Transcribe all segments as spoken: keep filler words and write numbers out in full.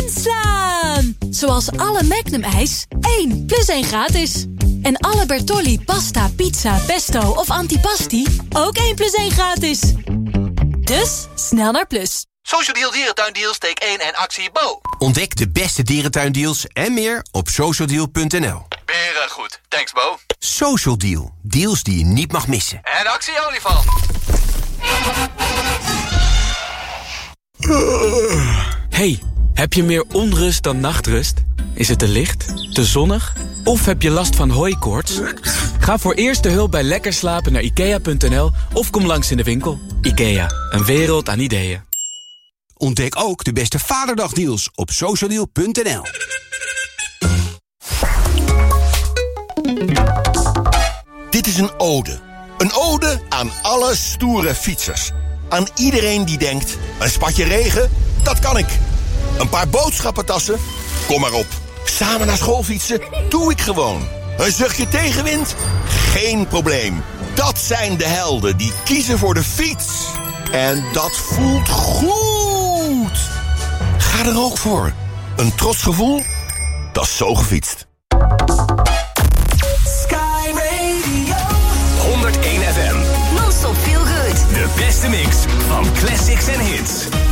inslaan! Zoals alle Magnum ijs, één plus één gratis. En alle Bertolli pasta, pizza, pesto of antipasti, ook één plus één gratis. Dus, snel naar Plus. Social Deal Dierentuindeals, take één en actie Bo. Ontdek de beste dierentuindeals en meer op social deal punt n l. Beren goed, thanks Bo. Social Deal, deals die je niet mag missen. En actie olifant. Hey, heb je meer onrust dan nachtrust? Is het te licht, te zonnig of heb je last van hooikoorts? Ga voor eerste hulp bij Lekker Slapen naar ikea punt n l of kom langs in de winkel. Ikea, een wereld aan ideeën. Ontdek ook de beste Vaderdagdeals op social deal punt n l. Dit is een ode. Een ode aan alle stoere fietsers. Aan iedereen die denkt, een spatje regen, dat kan ik. Een paar boodschappentassen, kom maar op. Samen naar school fietsen, doe ik gewoon. Een zuchtje tegenwind, geen probleem. Dat zijn de helden die kiezen voor de fiets. En dat voelt goed. Ga er ook voor. Een trots gevoel, dat is zo gefietst. Sky Radio honderdéén F M. Non-stop feel good. De beste mix van classics en hits.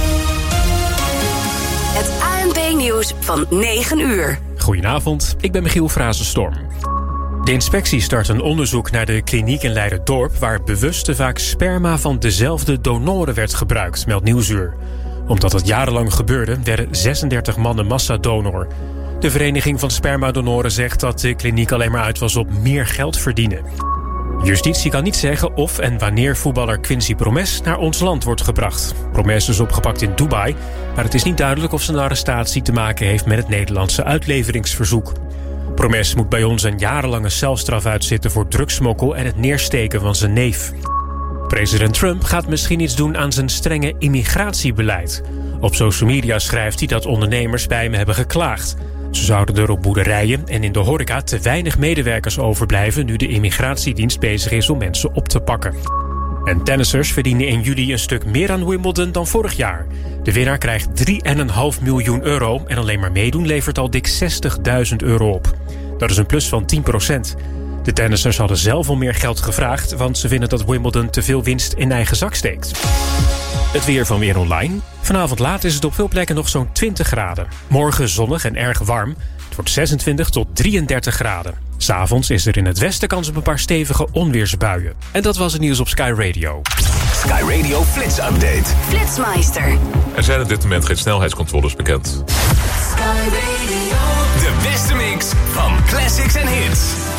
Het A N P-nieuws van negen uur. Goedenavond, ik ben Michiel Frazenstorm. De inspectie start een onderzoek naar de kliniek in Leiderdorp... waar bewust te vaak sperma van dezelfde donoren werd gebruikt, meldt Nieuwsuur. Omdat het jarenlang gebeurde, werden zesendertig mannen massadonor. De Vereniging van Spermadonoren zegt dat de kliniek alleen maar uit was op meer geld verdienen. Justitie kan niet zeggen of en wanneer voetballer Quincy Promes naar ons land wordt gebracht. Promes is opgepakt in Dubai, maar het is niet duidelijk of zijn arrestatie te maken heeft met het Nederlandse uitleveringsverzoek. Promes moet bij ons een jarenlange celstraf uitzitten voor drugsmokkel en het neersteken van zijn neef. President Trump gaat misschien iets doen aan zijn strenge immigratiebeleid. Op social media schrijft hij dat ondernemers bij hem hebben geklaagd. Ze zouden er op boerderijen en in de horeca te weinig medewerkers overblijven nu de immigratiedienst bezig is om mensen op te pakken. En tennissers verdienen in juli een stuk meer aan Wimbledon dan vorig jaar. De winnaar krijgt drie komma vijf miljoen euro en alleen maar meedoen levert al dik zestigduizend euro op. Dat is een plus van tien procent. De tennissers hadden zelf al meer geld gevraagd, want ze vinden dat Wimbledon te veel winst in eigen zak steekt. Het weer van Weer Online. Vanavond laat is het op veel plekken nog zo'n twintig graden. Morgen zonnig en erg warm. Het wordt zesentwintig tot drieëndertig graden. 'S Avonds is er in het westen kans op een paar stevige onweersbuien. En dat was het nieuws op Sky Radio. Sky Radio Flits Update. Flitsmeister. Er zijn op dit moment geen snelheidscontroles bekend. Sky Radio. De beste mix van classics en hits.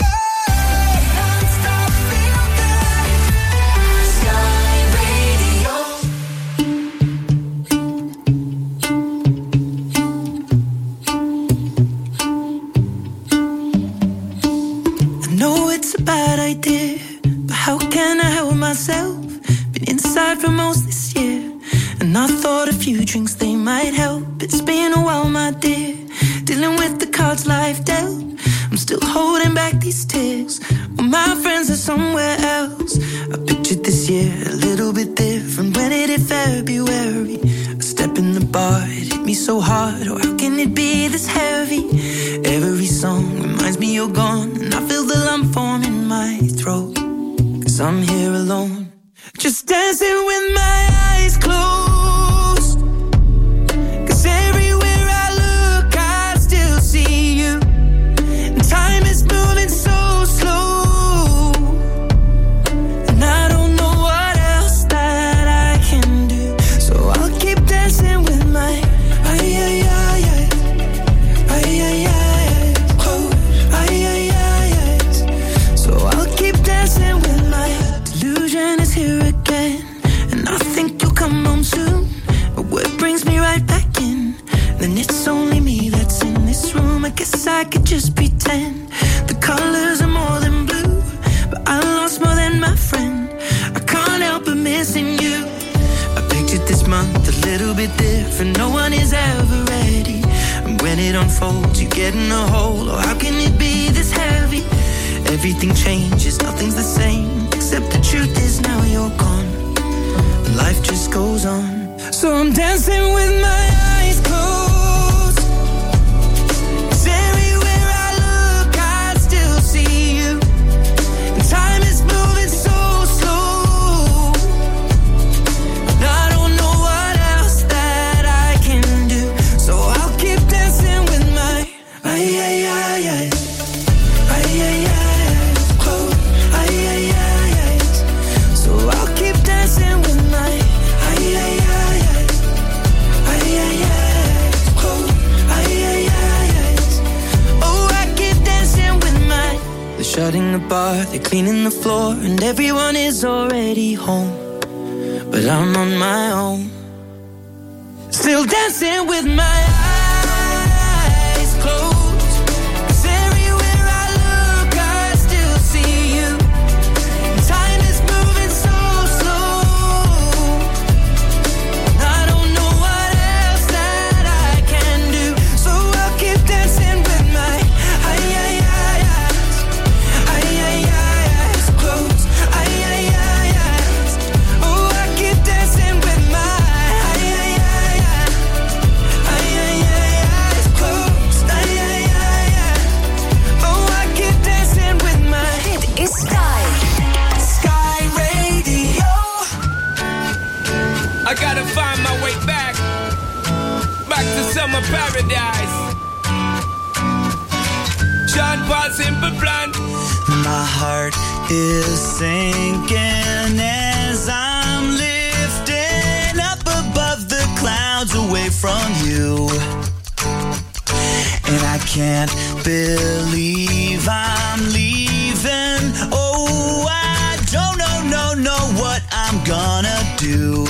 It's a bad idea, but how can I help myself? Been inside for most this year, and I thought a few drinks they might help. It's been a while, my dear, dealing with the cards life dealt. I'm still holding back these tears, well, my friends are somewhere else. I pictured this year a little bit different when it hit February. A step in the bar, it hit me so hard, oh how can it be this heavy? Every song reminds me you're gone, and I feel the lump form in my throat. Cause I'm here alone, just dancing with my eyes closed. Cause everywhere I look I still see you, and time is moving so slow, and I don't know what else that I can do. So I'll keep dancing with my ay ay ay ay ay ay ay. Dancing with my delusion is here again, and I think you'll come home soon. But what brings me right back in? Then it's only me that's in this room. I guess I could just pretend the colors are more than blue, but I lost more than my friend. I can't help but missing you. I pictured this month a little bit different. No one is ever ready, and when it unfolds, you get in a hole. Oh, how can it be this heavy? Everything changes, nothing's the same, except the truth is now you're gone. Life just goes on. So I'm dancing with my eyes closed. setting the bar, they're cleaning the floor, and everyone is already home. But I'm on my own, still dancing with my eyes closed. 'Cause everywhere I look, I still see you. Time is moving so slow. I don't know what else that I can do, so I'll keep dancing with my ay ay ay eyes, ay ay ay eyes closed, ay ay ay eyes. Oh, I keep dancing with my ay ay ay ay, ay ay ay eyes closed, ay ay ay ay. Oh, I keep dancing with my. Dit is Sky. Sky Radio. I gotta find my way back, back to summer paradise. Sean Paul, Simple Plan. My heart is sinking as I'm lifting up above the clouds away from you. And I can't believe I'm leaving. Oh, I don't know, no, know what I'm gonna do.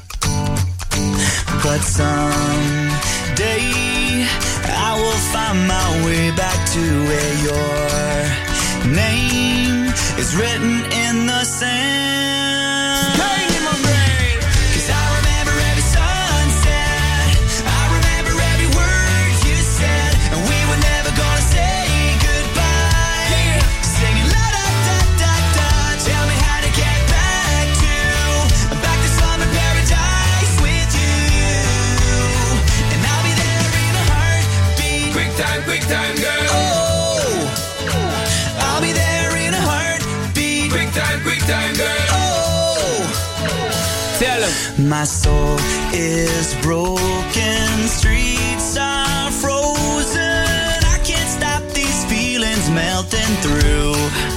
But someday I will find my way back to where your name is written in the sand. Pain in my brain. 'Cause I remember every sunset, I remember every word you said, and we were never gonna say goodbye. Yeah. Singing la da da da da, tell me how to get back to, back to summer paradise with you. And I'll be there in a heartbeat. Quick time, quick time, girl. Oh, I'll be there in a heartbeat. Quick time, quick time, girl. Oh, Tell him. my soul is broken, streets are frozen. I can't stop these feelings melting through.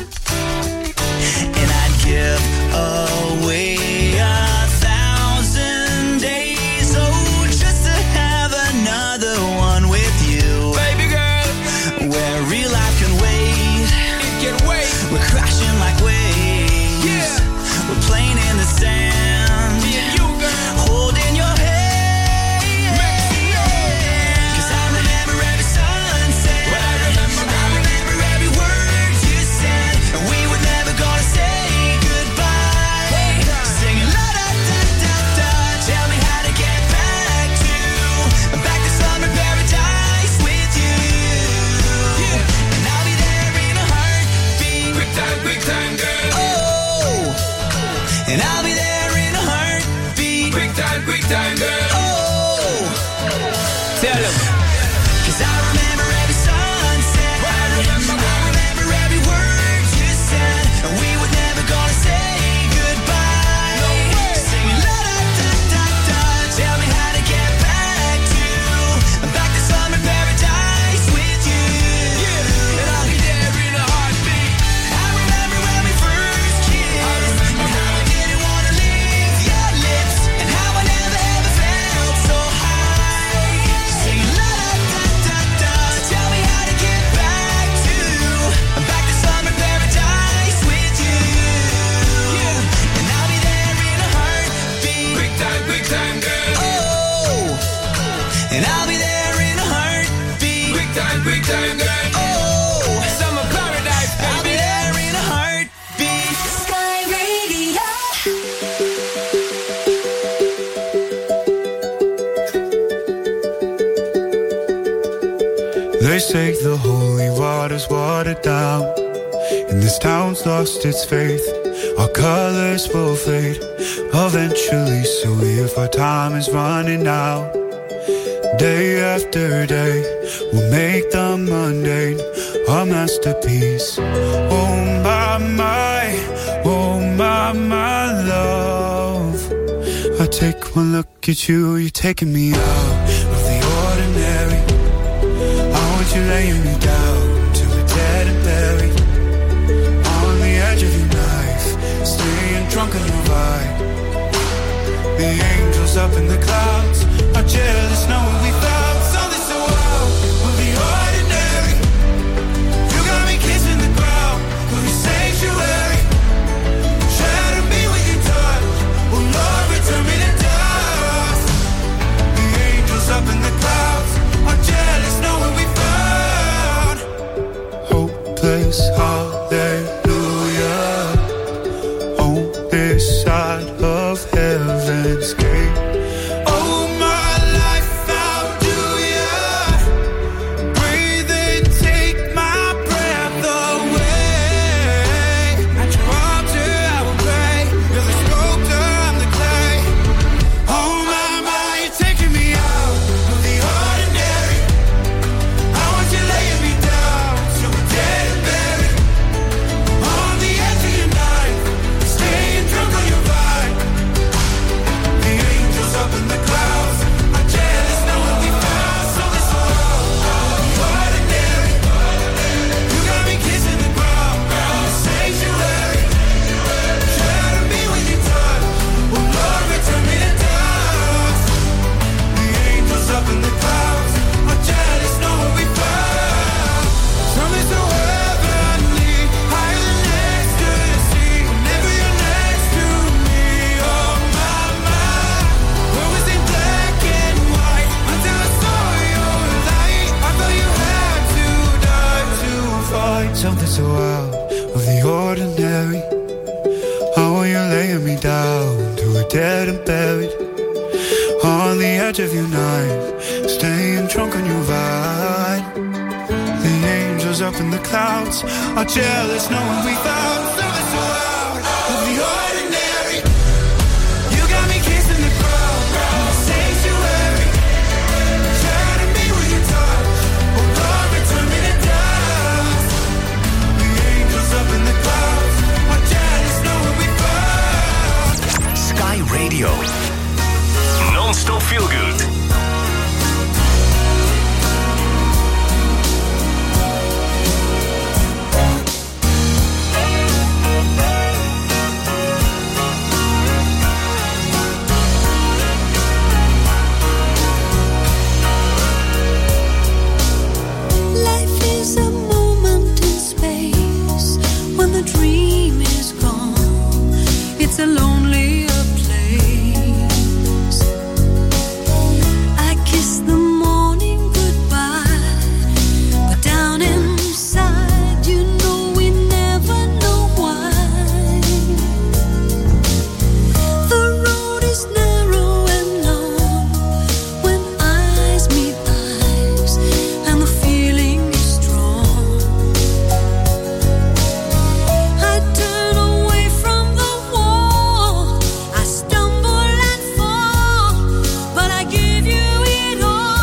And I'd give away a thousand days, oh, just to have another one with you. Baby girl, Where real life can wait, it can wait. we're crashing like waves. Yeah. We're playing in the sand, Me and you, girl. holding your hand. Mexico. 'Cause I remember every sunset, What I remember, I remember every word you said, and we were never gonna say goodbye. Singing la da da da da, tell me how to get back to, back to summer paradise with you. And I'll be there in a heartbeat. Quick time, quick time, girl. Oh, and I'll be there in a heartbeat. Quick time, quick time, girl. Oh, Tell him. 'cause I remember every sunset, What I remember, I remember every word you said, and we were never gonna say goodbye. No way. Singing la da da da da, tell me how to get back to, back to summer paradise with you. Yeah. And I'll be there in a heartbeat. I remember when we first kissed, I remember and how I didn't wanna leave your lips, and how I never ever felt so high. Singing la da da da da, tell me how to get back to, back to summer paradise with you. And I'll be there in a heartbeat. Quick time, quick time, girl. Oh, and I'll be there in a heartbeat. Quick time, quick time, girl. Oh, Summer paradise, I'll be baby. there in a heartbeat. Sky Radio. They say the holy water's watered down, and this town's lost its faith. Our colors will fade eventually, so if our time is running out, day after day, we'll make the mundane our masterpiece. Oh my, my, oh my, my love, I take one look at you, you're taking me out of the ordinary. I want you laying me down till we're dead and buried, on the edge of your knife, staying drunk on your vibe. The angels up in the clouds are jealous knowing we found something so wild. We'll be ordinary. You got me kissing the ground. We'll something so out of the ordinary. How are you laying me down to a dead and buried on the edge of your night, staying drunk on your vibe. The angels up in the clouds are jealous knowing we found something so out of the ordinary. You got me kissing the ground, sanctuary. Shatter me with your touch, oh Lord, return me to dust. The angels up in the clouds are jealous knowing we found. Sky Radio. Non-stop feel good. It's a lonelier place. I kiss the morning goodbye, but down inside, you know we never know why. The road is narrow and long when eyes meet eyes, and the feeling is strong. I turn away from the wall, I stumble and fall, but I give you it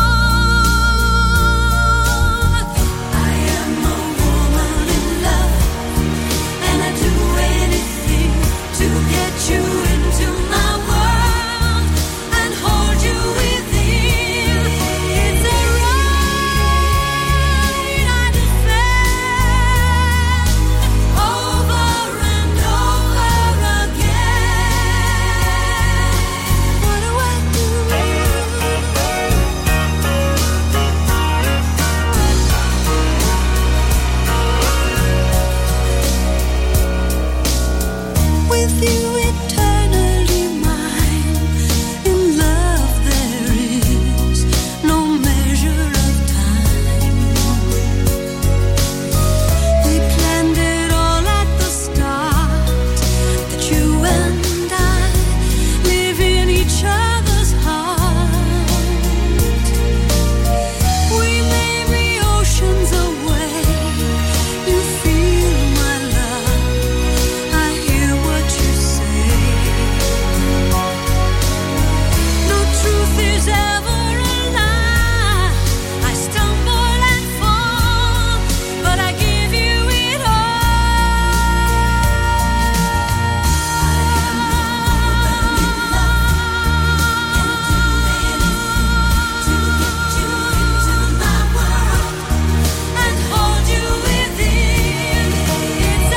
all. I am a woman in love, and I do anything to get you into my world and hold you within. It's a right I defend over and over again. What do I do? With you eternally mine, in love there is no measure of time. We planned it all at the start, that you and I live in each other's heart. We may be oceans away, you feel my love, I hear what you say. No truth is ever a lie, I stumble and fall, but I give you it all. To get you into my world and hold you within. It's a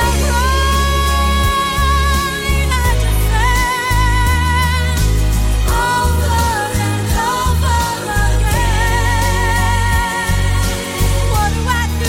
right I defend over and over again. What do I do?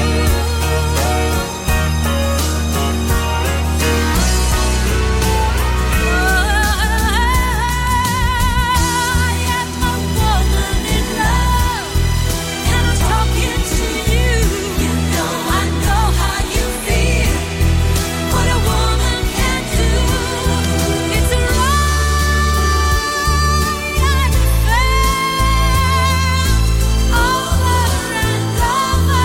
I am a woman in love, and I'm talking to you. You know I know how you feel. What a woman can do. It's a right I defend over and over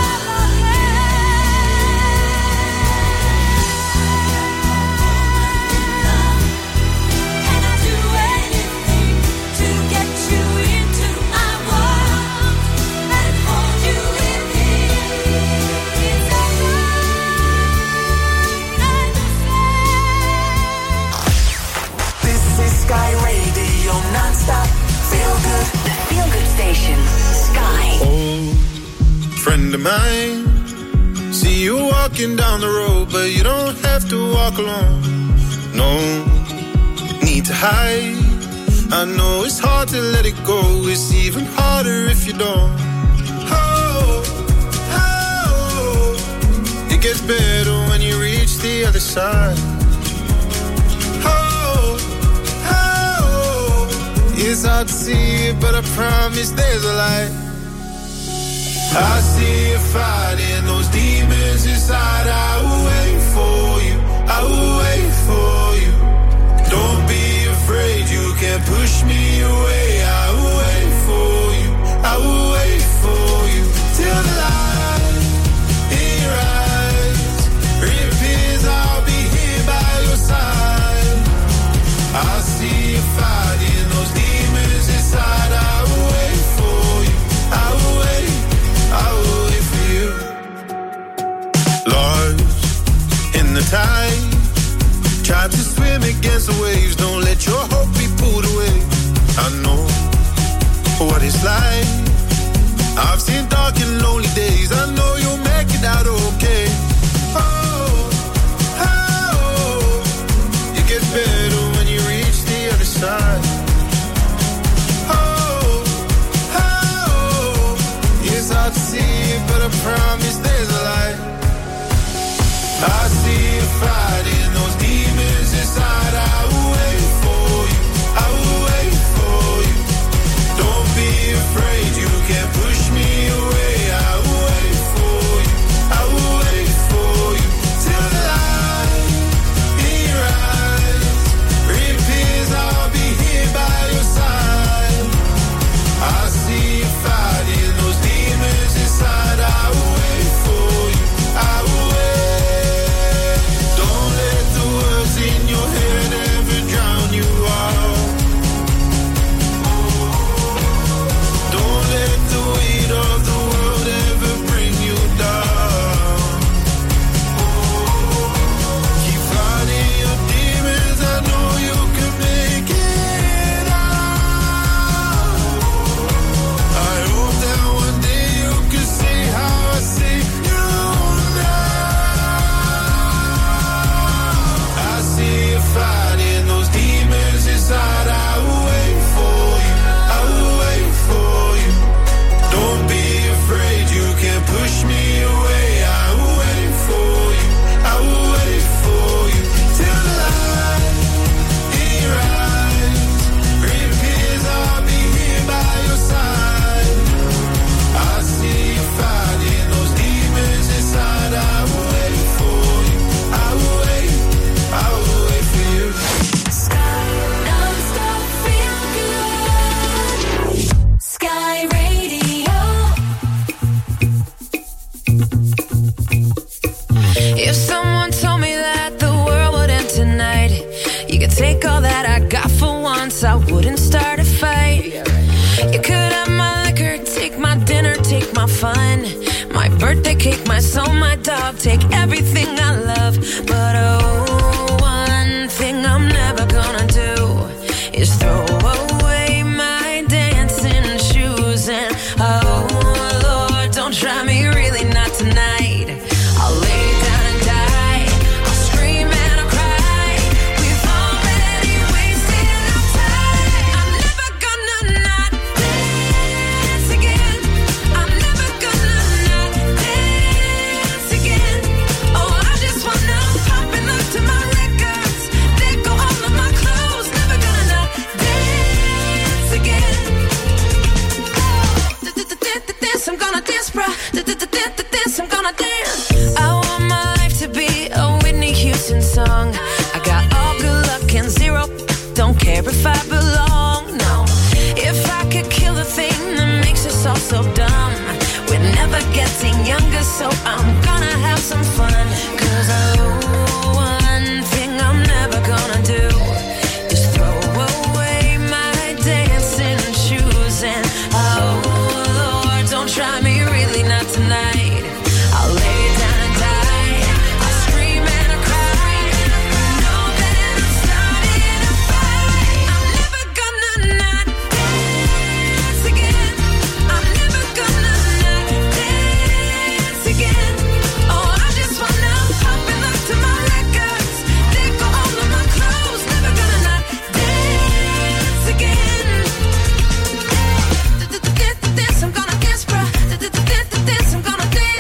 again. And I do anything to get you into my world and hold you within. It's a right I defend. This is Sky Radio non-stop. Feel good. The Feel Good Station. Sky. Old friend of mine, see you walking down the road, but you don't have to walk alone. No need to hide. I know it's hard to let it go. It's even harder if you don't. Oh, oh, it gets better when you reach the other side. Oh, oh, it's hard to see it, but I promise there's a light. I see a fighting those demons inside. I will wait for you. I will wait for you. Don't be afraid, you can't push me away. I will wait for you. I will wait for you till the light in your eyes reappears. I'll be here by your side. I see you fighting those demons inside. I will wait for you. I will wait. I will wait for you. Lost in the tide, try to swim against the waves. Don't let your hope be pulled away. I know what it's like. I've seen dark and lonely days. I know you'll make it out okay. Oh, oh, you get better when you reach the other side. Oh, oh, it's hard to see it, but I promise there's a light. I see you fighting those demons inside. I will wait for you. I will wait for you. Don't be afraid, you can't push me away. I will wait for you. I will wait for you till the light in your eyes reappears. I'll be here by your side. I see you fighting those demons inside. I will wait for you. I will wait. Don't let the words in your head ever drown you out. Don't let the weight of the world ever bring you down. Keep fighting your demons. I know you can make it out. I hope that one day you can see how I see you now. I see you fighting those demons inside. I will wait for you. I will wait for you. Don't be afraid, you can't push me away. I will wait for you. I will wait for you till the light in your eyes reappears. I'll be here by your side. I see you fighting those demons inside. I will wait for you. I will wait. I will wait for you. Non-stop feel good. Sky Radio. If someone told me that the world would end tonight, you could take all that I got for once, I wouldn't start a fight. You could have my liquor, take my dinner, take my fun, my birthday cake, my soul, my dog, take everything I love. But oh, one thing I'm never gonna do is throw away my dancing shoes. And oh Lord, don't try me, really not tonight. I'll lay down and die, I'll scream and I'll cry. We've already wasted our time. I'm never gonna not dance again. I'm never gonna not dance again. Oh, I just wanna pop and look to my records, let go all of my clothes. Never gonna not dance again. Oh, dance, I'm gonna dance, bruh. Dance, I'm gonna dance. I want my life to be a Whitney Houston song. I got all good luck and zero, don't care if I belong, no. If I could kill the thing that makes us all so dumb, we're never getting younger, so I'm gonna have some fun. Cause oh, one thing I'm never gonna do is throw away my dancing shoes. And oh Lord, don't try me, really not tonight. I'll lay down and die, I'll scream and I'll cry. Know that I'm starting a fight. I'm never gonna not dance again. I'm never gonna not dance again. Oh, I just wanna pop and look to my records, let go all of my clothes. Never gonna not dance again. Dance, I'm gonna dance, bruh. Dance, I'm gonna dance.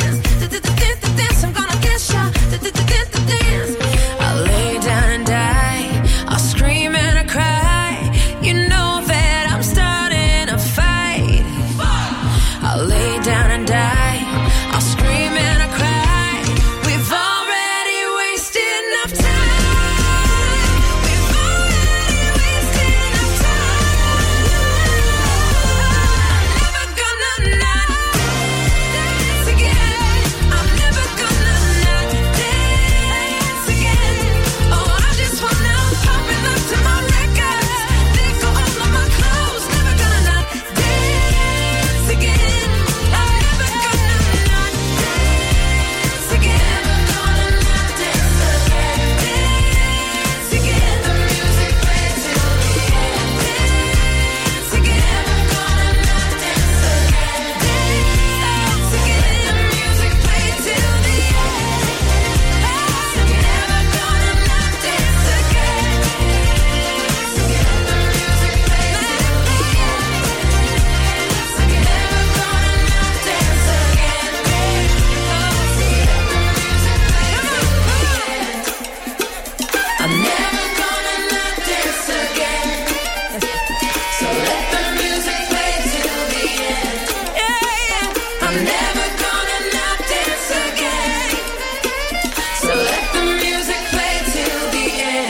I'm never gonna not dance again. So let the music play till the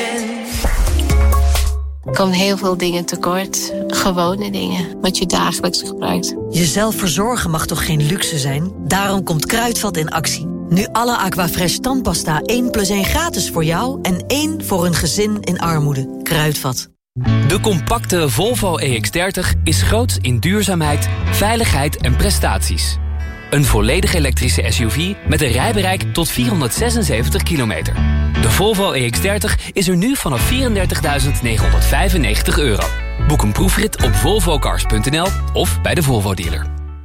end. Kan heel veel dingen tekort. Gewone dingen, wat je dagelijks gebruikt. Jezelf verzorgen mag toch geen luxe zijn? Daarom komt Kruidvat in actie. Nu alle Aquafresh tandpasta één plus één gratis voor jou... en één voor een gezin in armoede. Kruidvat. De compacte Volvo E X dertig is groots in duurzaamheid, veiligheid en prestaties. Een volledig elektrische S U V met een rijbereik tot vierhonderdzesenzeventig kilometer. De Volvo E X dertig is er nu vanaf vierendertigduizend negenhonderdvijfennegentig euro. Boek een proefrit op volvocars punt n l of bij de Volvo dealer.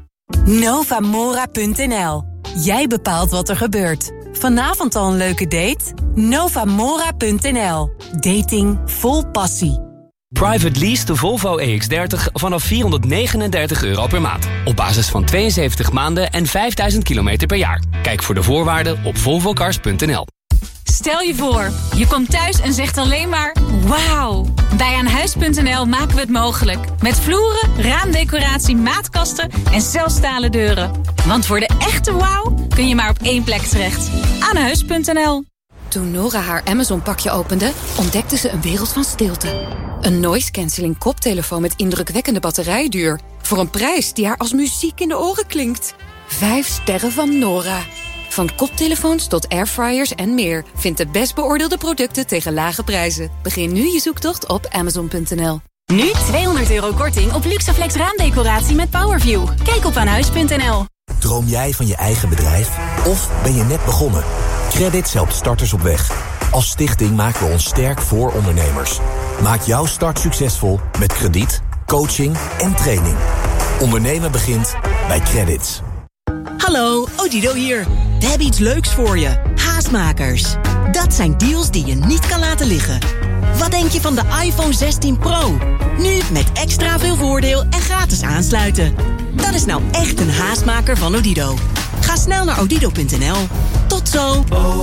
Novamora punt n l. Jij bepaalt wat er gebeurt. Vanavond al een leuke date? Novamora punt n l. Dating vol passie. Private lease de Volvo E X dertig vanaf vierhonderdnegenendertig euro per maand. Op basis van tweeënzeventig maanden en vijfduizend kilometer per jaar. Kijk voor de voorwaarden op volvocars punt n l. Stel je voor, je komt thuis en zegt alleen maar wauw. Bij aanhuis punt n l maken we het mogelijk. Met vloeren, raamdecoratie, maatkasten en zelfstalen deuren. Want voor de echte wauw kun je maar op één plek terecht. aanhuis punt n l. Toen Nora haar Amazon-pakje opende, ontdekte ze een wereld van stilte. Een noise-canceling koptelefoon met indrukwekkende batterijduur. Voor een prijs die haar als muziek in de oren klinkt. Vijf sterren van Nora. Van koptelefoons tot airfryers en meer. Vind de best beoordeelde producten tegen lage prijzen. Begin nu je zoektocht op amazon punt n l. Nu tweehonderd euro korting op Luxaflex raamdecoratie met Powerview. Kijk op aanhuis punt n l. Droom jij van je eigen bedrijf? Of ben je net begonnen? Credits helpt starters op weg. Als stichting maken we ons sterk voor ondernemers. Maak jouw start succesvol met krediet, coaching en training. Ondernemen begint bij Credits. Hallo, Odido hier. We hebben iets leuks voor je. Haastmakers. Dat zijn deals die je niet kan laten liggen. Wat denk je van de iPhone zestien Pro? Nu met extra veel voordeel en gratis aansluiten. Dat is nou echt een haastmaker van Odido. Ga snel naar odido punt n l. Tot zo.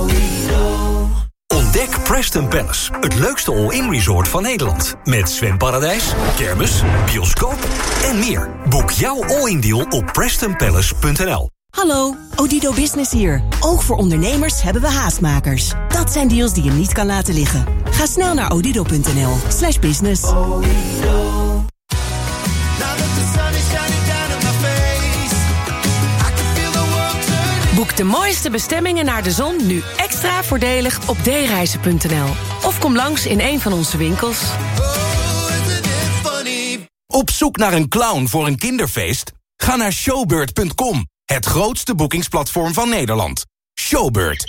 Ontdek Preston Palace, het leukste all-in resort van Nederland. Met zwemparadijs, kermis, bioscoop en meer. Boek jouw all-in deal op preston palace punt n l. Hallo, Odido Business hier. Ook voor ondernemers hebben we haastmakers. Dat zijn deals die je niet kan laten liggen. Ga snel naar odido punt n l slash business. Boek de mooiste bestemmingen naar de zon nu extra voordelig op d reizen punt n l. Of kom langs in een van onze winkels. Op zoek naar een clown voor een kinderfeest? Ga naar showbird punt com, het grootste boekingsplatform van Nederland. Showbird.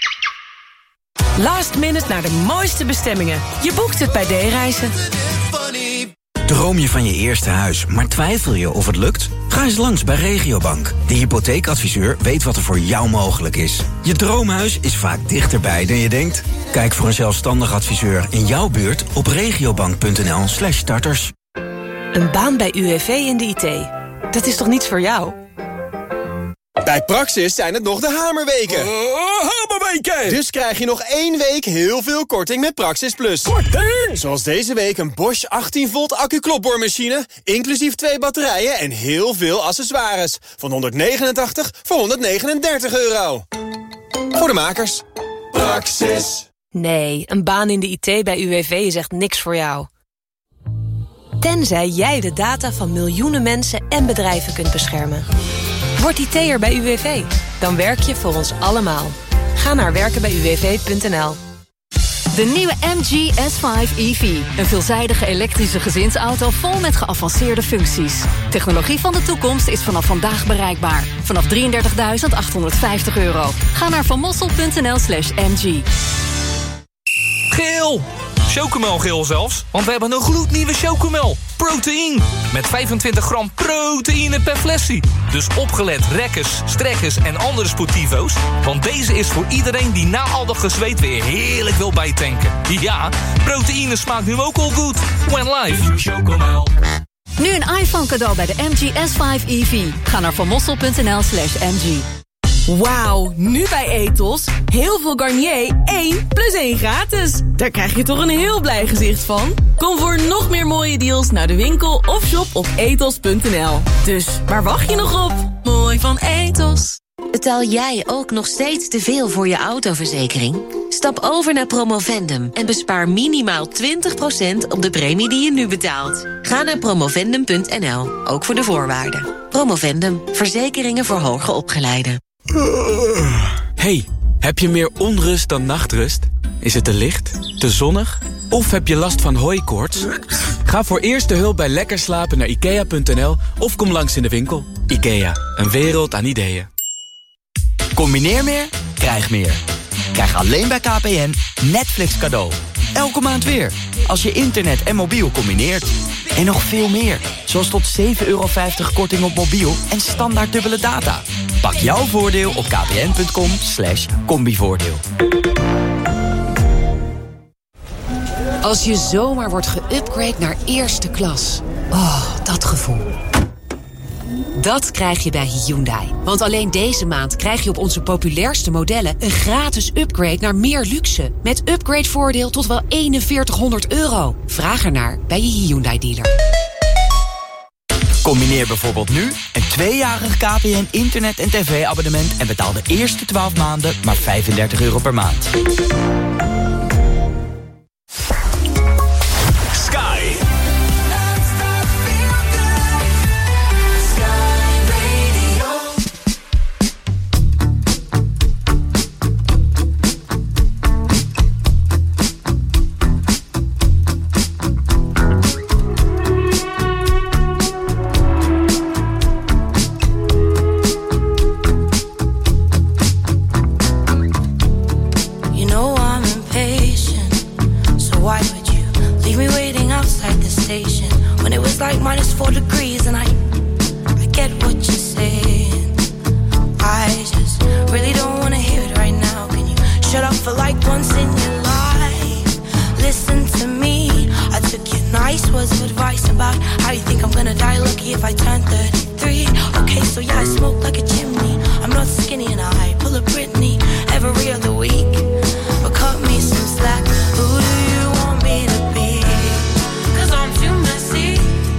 Last minute naar de mooiste bestemmingen. Je boekt het bij D-reizen. Droom je van je eerste huis, maar twijfel je of het lukt? Ga eens langs bij Regiobank. De hypotheekadviseur weet wat er voor jou mogelijk is. Je droomhuis is vaak dichterbij dan je denkt. Kijk voor een zelfstandig adviseur in jouw buurt op regiobank punt n l slash starters. Een baan bij U W V in de I T. Dat is toch niets voor jou? Bij Praxis zijn het nog de hamerweken. Uh, hamerweken! Dus krijg je nog één week heel veel korting met Praxis Plus. Korting! Zoals deze week een Bosch achttien volt accu-klopboormachine... inclusief twee batterijen en heel veel accessoires. Van honderdnegenentachtig voor honderdnegenendertig euro. Voor de makers. Praxis. Nee, een baan in de I T bij U W V is echt niks voor jou. Tenzij jij de data van miljoenen mensen en bedrijven kunt beschermen. Word I T'er bij U W V. Dan werk je voor ons allemaal. Ga naar werken bij u w v punt n l. De nieuwe M G S vijf E V. Een veelzijdige elektrische gezinsauto vol met geavanceerde functies. Technologie van de toekomst is vanaf vandaag bereikbaar. Vanaf drieëndertigduizend achthonderdvijftig euro. Ga naar vanmossel punt n l slash m g. Geel! Chocomelgeel zelfs, want we hebben een gloednieuwe Chocomel. Proteïne. Met vijfentwintig gram proteïne per flesje. Dus opgelet rekkers, strekkers en andere sportivo's. Want deze is voor iedereen die na al dat gezweet weer heerlijk wil bijtanken. Ja, proteïne smaakt nu ook al goed. When live. Chocomel. Nu een iPhone cadeau bij de M G S vijf E V. Ga naar vanmossel punt n l slash m g. Wauw, nu bij Ethos. Heel veel Garnier, één plus één gratis. Daar krijg je toch een heel blij gezicht van. Kom voor nog meer mooie deals naar de winkel of shop op ethos punt n l. Dus, waar wacht je nog op? Mooi van Ethos. Betaal jij ook nog steeds te veel voor je autoverzekering? Stap over naar Promovendum en bespaar minimaal twintig procent op de premie die je nu betaalt. Ga naar promovendum punt n l, ook voor de voorwaarden. Promovendum, verzekeringen voor hoger opgeleiden. Hey, heb je meer onrust dan nachtrust? Is het te licht, te zonnig of heb je last van hooikoorts? Ga voor eerste hulp bij lekker slapen naar ikea punt n l of kom langs in de winkel. IKEA, een wereld aan ideeën. Combineer meer, krijg meer. Krijg alleen bij K P N Netflix cadeau. Elke maand weer, als je internet en mobiel combineert. En nog veel meer, zoals tot zeven euro vijftig korting op mobiel en standaard dubbele data. Pak jouw voordeel op kpn punt com slash combivoordeel. Als je zomaar wordt geüpgrade naar eerste klas. Oh, dat gevoel. Dat krijg je bij Hyundai. Want alleen deze maand krijg je op onze populairste modellen een gratis upgrade naar meer luxe. Met upgradevoordeel tot wel eenenveertighonderd euro. Vraag ernaar bij je Hyundai dealer. Combineer bijvoorbeeld nu een tweejarig K P N internet- en tv-abonnement en betaal de eerste twaalf maanden maar vijfendertig euro per maand. Sky. Like minus four degrees and I I get what you're saying. I just really don't want to hear it right now. Can you shut up for like once in your life? Listen to me. I took your nice words of advice about how you think I'm gonna die lucky if I turn thirty-three. Okay, so yeah, I smoke like a chimney. I'm not skinny and I pull a Britney every other week. But cut me some slack. Who do you want me to be? 'Cause I'm too messy.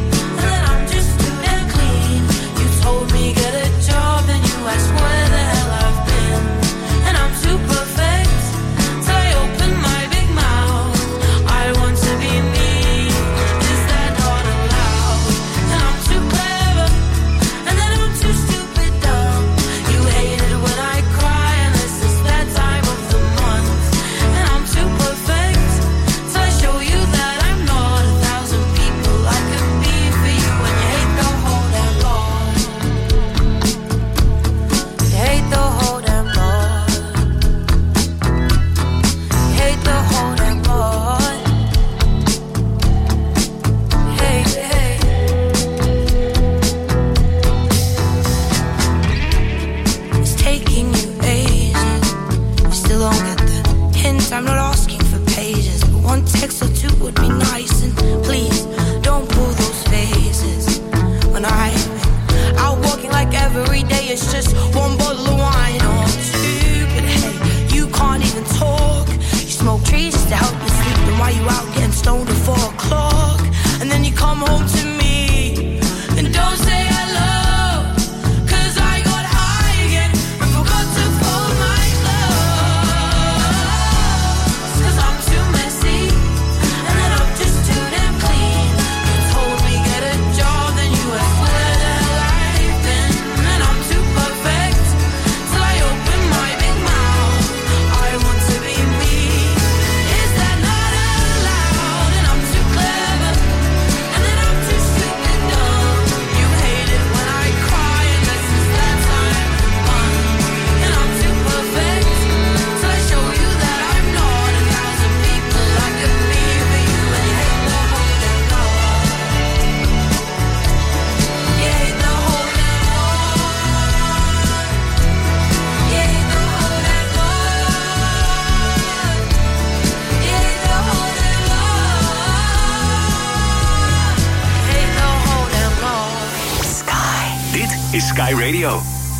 is Sky Radio.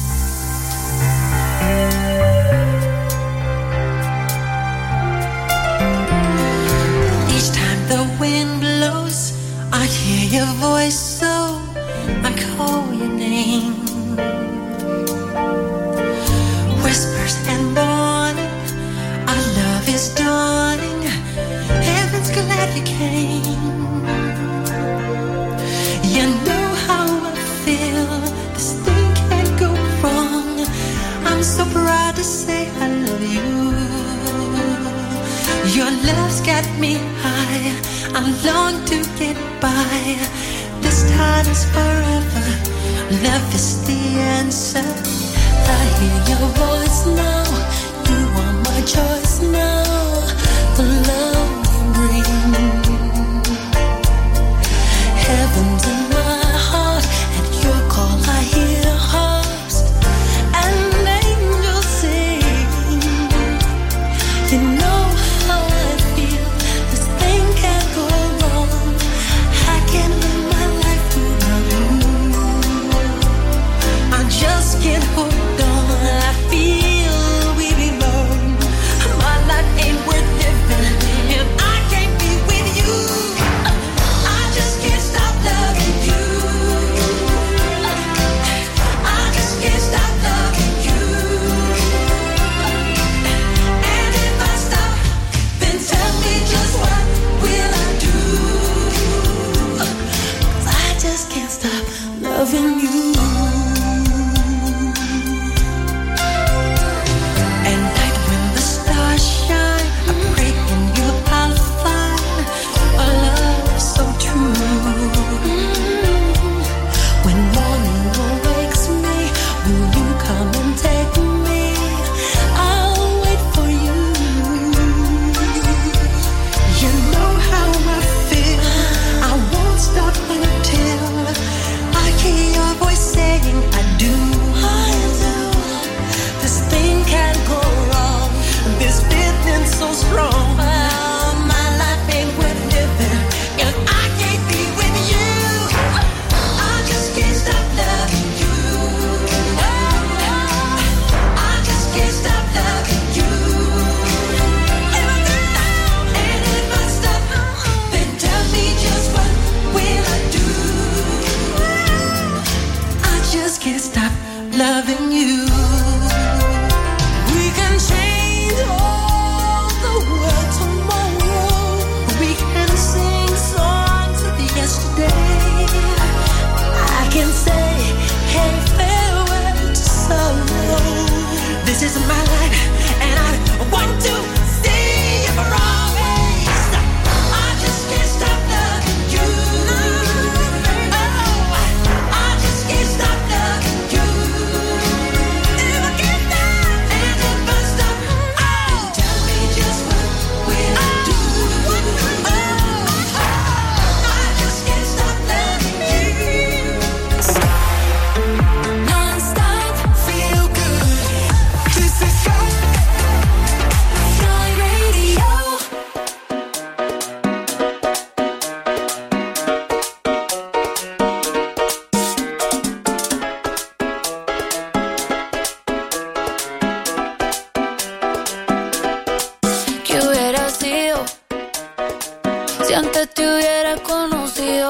Each time the wind blows, I hear your voice, so I call your name. to say I love you. Your love's got me high. I long to get by. This time is forever. Love is the answer. I hear your voice now. You are my choice now. The love we bring. Heaven's in my heart. At your call I hear harps and angels sing. You know how I feel. This thing can't go wrong. I can't live my life without you. I just can't hold on. I feel we belong. My life ain't worth living if I can't be with you. I just can't stop loving you. I just can't stop loving you. And if I stop, then tell me just what will I do? 'Cause I just can't stop loving you. At night when the stars shine, I pray in you I'll find a love so true. When morning awakes me, will you come and take me? I'll wait for you. You know how I feel. I won't stop until I hear your voice saying I do. I do. This thing can't go wrong. This feeling so strong. Oh, my life ain't worth living if I can't be with you. I just can't stop loving you. I just can't stop loving you. And if I stop, then tell me just what will I do? I just can't stop loving you. We can change all the world tomorrow. We can sing songs of yesterday. I can say, hey, farewell to sorrow. This is my life, and I want to stay here for always. I just can't stop loving you. Oh, I just can't stop loving you. If I can't stop, and if I stop, oh, tell me just what will I do? Oh, I just can't stop loving you. Non-stop, feel good. This is Sky Radio. ¿Qué hubiera sido si antes te hubiera conocido?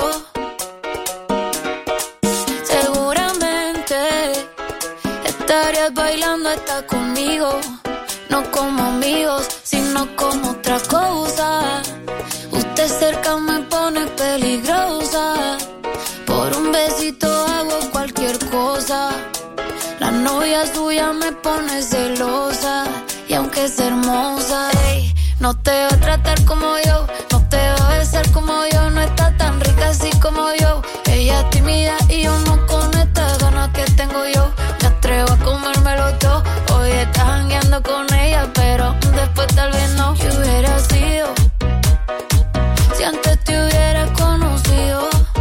Seguramente estarías bailando hasta conmigo, no como amigos, sino como otra cosa. Usted cerca me pone peligrosa. Por un besito hago cualquier cosa. La novia suya me pone celosa. Y aunque es hermosa, ey, no te va a tratar como yo, no te va a besar como yo, no está tan rica así como yo. Ella es tímida y yo no con estas ganas que tengo yo. Me atrevo a comérmelo todo. Hoy estás jangueando con ella, pero después tal vez no. ¿Qué hubiera sido si antes te hubiera conocido?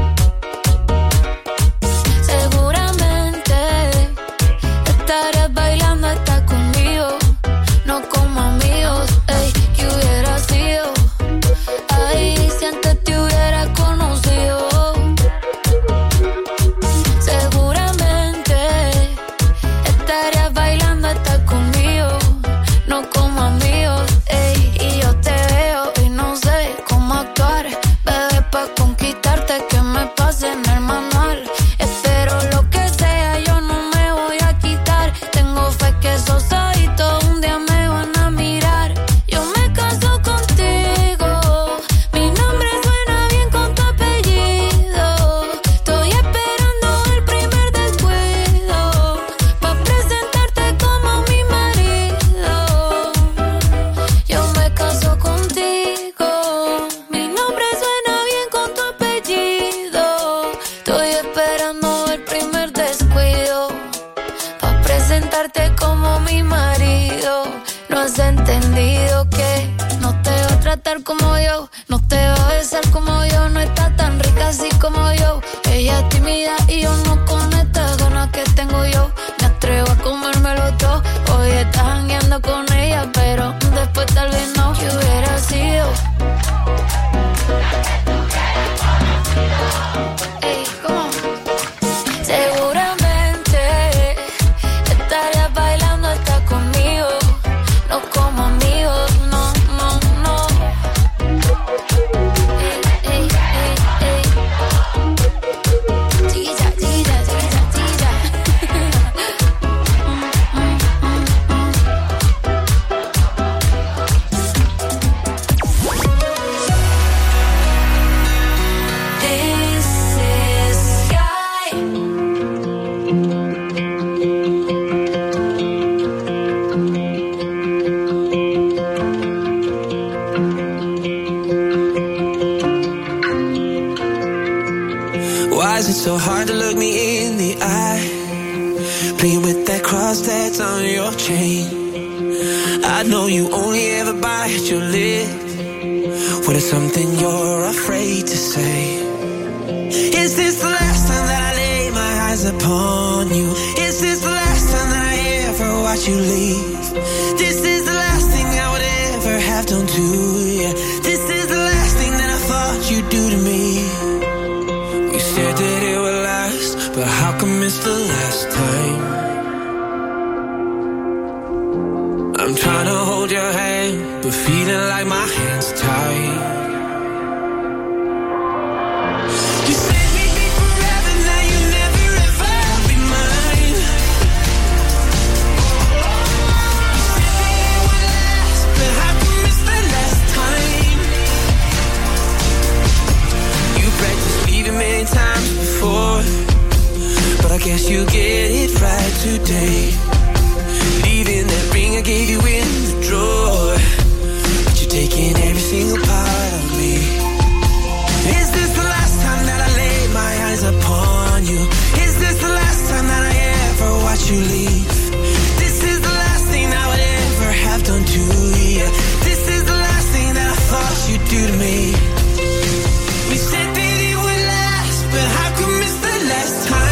Seguramente estarías bailando hasta conmigo, no como amigos, ey. ¿Qué hubiera sido? Ay, si antes te hubiera conocido. Seguramente estarías bailando hasta conmigo, no como amigos, ey. Y yo te veo, tratarte como mi marido. No has entendido que no te va a tratar como yo, no te va a besar como yo, no está tan rica así como yo. Ella es tímida y yo no con estas ganas que tengo yo. Me atrevo a comérmelo todo. Hoy estás jangueando con ella, pero después tal vez no. ¿Qué hubiera sido? Ey, ¿cómo? Seguramente estarías bailando hasta conmigo. No como amigos, no, no, no. Ey, ey, ey, ey. Chiquilla, chiquilla, chiquilla, chiquilla. This is Sky. Why is it so hard to look me in the eye? Playing with that cross that's on your chain. I know you only ever bite your lip when it's something you're afraid to say. Is this the last time that I lay my eyes upon you? Is this the last time that I ever watch you leave? This is the last thing I would ever have done to you. This is the last thing that I thought you'd do to me. We said that it would last, but how come it's the last time? I'm trying to hold your hand, but feeling like my hand's tied. You said we'd be forever, now you never ever be mine. You said that it would last, but how come it's the last time? You practiced leaving many times before, but I guess you get it right today. Leaving that ring I gave you in the drawer, but you're taking every single part of me. Is this the last time that I lay my eyes upon you? Is this the last time that I ever watch you leave? This is the last thing I would ever have done to you. This is the last thing that I thought you'd do to me. We said that it would last, but how come it's the last time?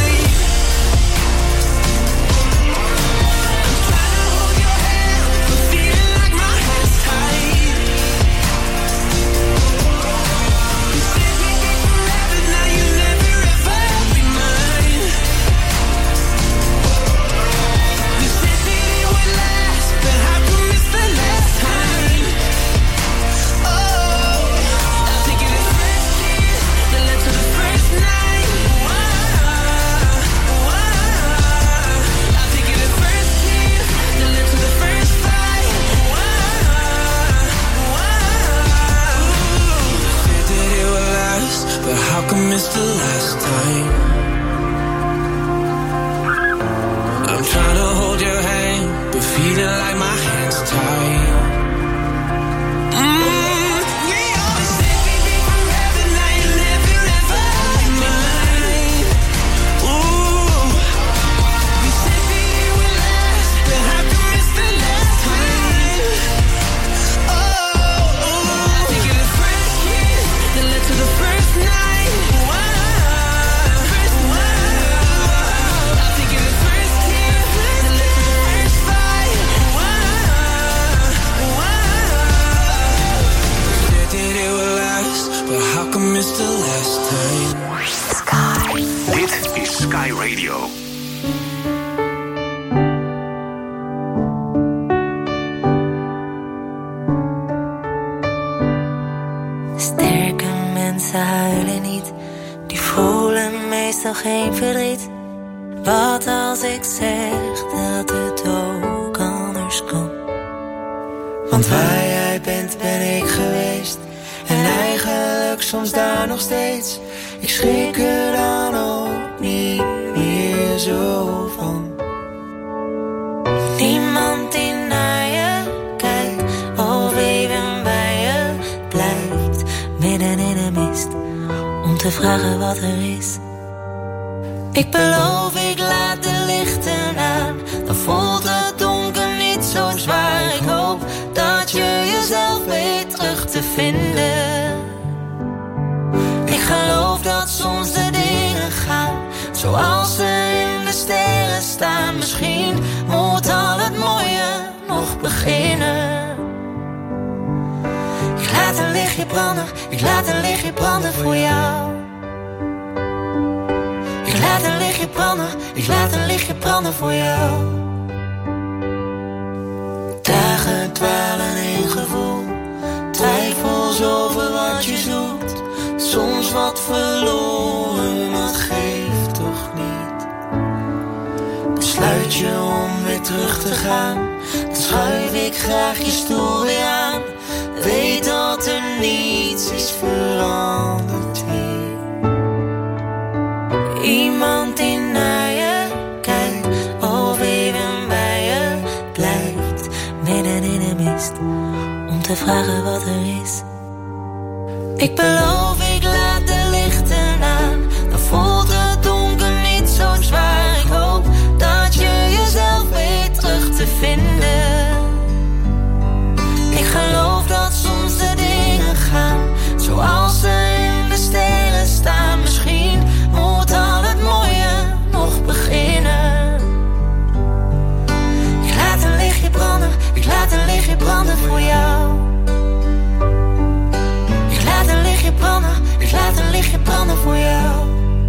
It's the last time. I'm trying to hold your hand, but feeling like my hand's tied. Mm, we always said we'd be forever, now you never ever be mine. Ooh, we said that it would last, but how come it's the last time? Oh, oh. I think you're the first kiss that led to the first night. It's the last time. Sky. Dit is Sky Radio. Sterke mensen huilen niet, die voelen meestal geen verdriet. Wat als ik zeg dat het ook anders kan? Want waar jij bent ben ik geweest. En eigenlijk soms daar nog steeds. Ik schrik er dan ook niet meer zo van. Niemand die naar je kijkt of even bij je blijft. Midden in de mist, om te vragen wat er is. Ik beloof ik laat de lichten aan, dan voelt te vinden. Ik geloof dat soms de dingen gaan zoals ze in de sterren staan. Misschien moet al het mooie nog beginnen. Ik laat een lichtje branden, ik laat een lichtje branden voor jou. Ik laat een lichtje branden, ik laat een lichtje branden voor jou. Dagen dwalen in gevoel, twijfels over wat je zoekt. Soms wat verloren, maar geeft toch niet. Besluit je om weer terug te gaan, dan schuif ik graag je stoel weer aan. Weet dat er niets is veranderd hier. Iemand die naar je kijkt, of even bij je blijft, midden in de mist, om te vragen wat er is. Ik beloof, ik laat de lichten aan, dan voelt het donker niet zo zwaar. Ik hoop dat je jezelf weet terug te vinden. Ik geloof dat soms de dingen gaan zoals ze in de sterren staan. Misschien moet al het mooie nog beginnen. Ik laat een lichtje branden, ik laat een lichtje branden voor jou. Ik laat een lichtje branden, ik laat een lichtje branden voor jou.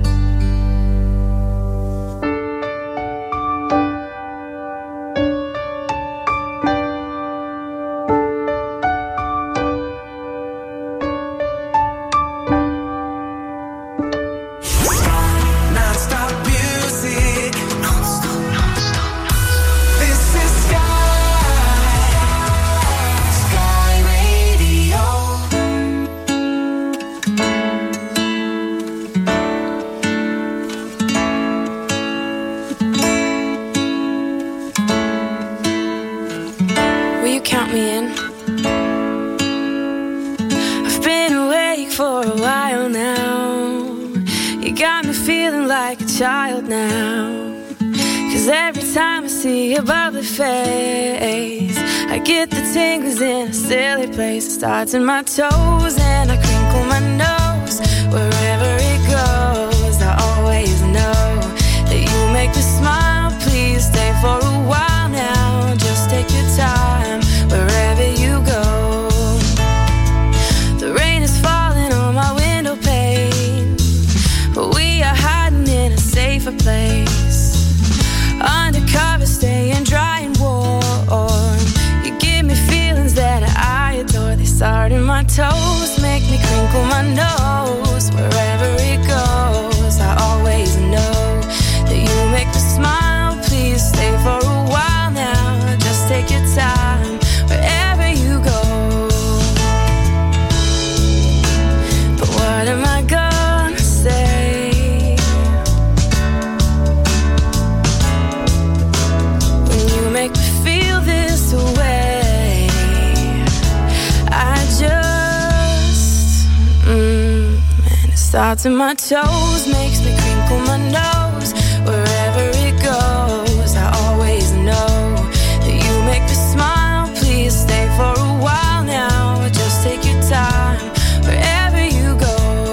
Child now, 'cause every time I see your bubbly face, I get the tingles in a silly place. It starts in my toes and I crinkle my nose. Wherever it goes, I always know that you make me smile. Please stay for a while now. Just take your time wherever you go. The rain is falling on my window pane, but we are hiding in a safer place. Undercover, staying dry and warm. You give me feelings that I adore. They start in my toes, make me crinkle my nose. Wherever it goes, I always know that you make me smile. Please stay for a while now. Just take your time wherever you go. But what am I gonna say? Make me feel this way. I just mm, and it starts in my toes, makes me crinkle my nose. Wherever it goes, I always know that you make me smile. Please stay for a while now. Just take your time wherever you go.